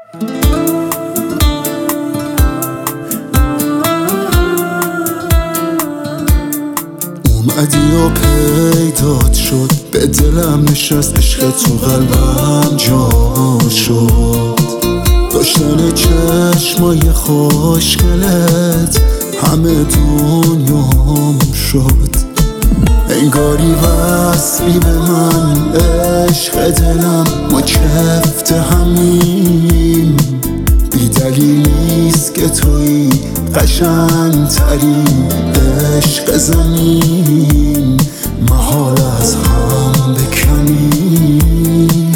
اومدی و پیدات شد، به دلم نشست، عشق تو قلبم جا شد. داشتن چشمای خوشگلت همه دنیام شد. انگاری وصلی به من، عشق دلم، ما کفت همیم. بی دلیل نیست که توی قشنگ‌ترین عشق زمین. محال از هم بکنیم.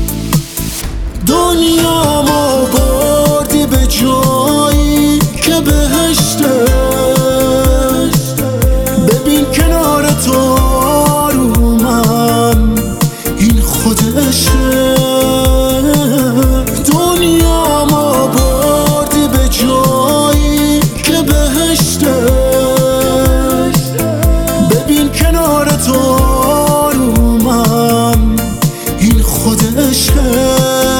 دنیامو بردی به جایی که بهشته. ببین کنار تو آرومم، این خود عشقه. دنیامو بردی به جایی که بهشته. ببین کنار تو آرومم، این خود عشقه.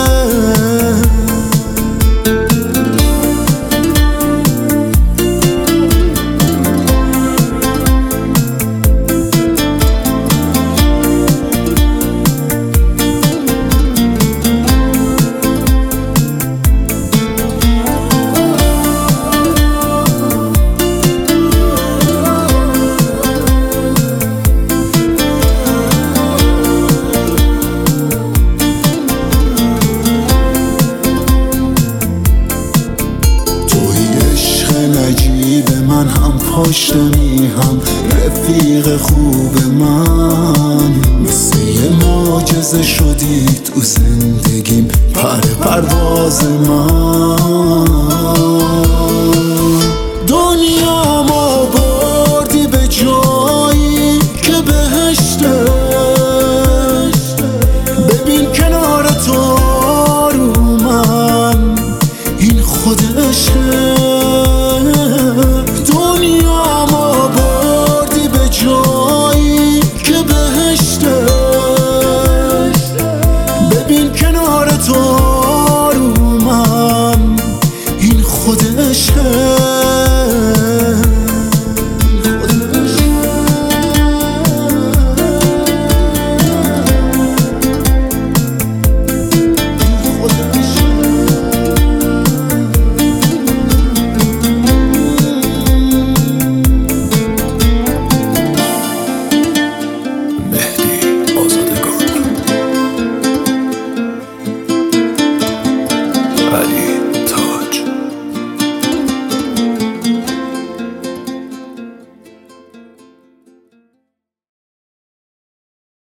من هم پشت میهم، رفیق خوب من. مثل یه معجزه شدی تو زندگیم، پرواز من. دنیامو بردی به جایی که بهشته. ببین کنار تو آرومم، این خود عشقه. دنیامو بردی به جایی که بهشته. ببین کنار تو